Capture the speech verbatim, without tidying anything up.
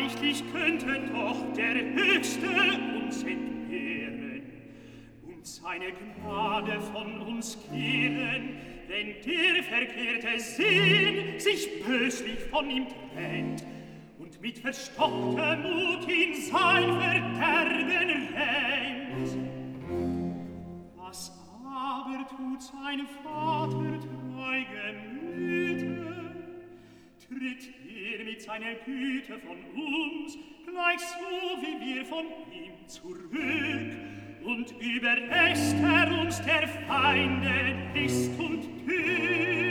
reichlich könnte doch der Höchste uns entbehren und seine Gnade von uns kehren, wenn der verkehrte Sinn sich böslich von ihm trennt und mit verstocktem Mut in sein Verderben rennt. Was aber tut sein Vater treu Gemüte? Tritt er mit seiner Güte von uns, gleich so wie wir von ihm zurück, und überlässt er uns der Feinde List und Tück.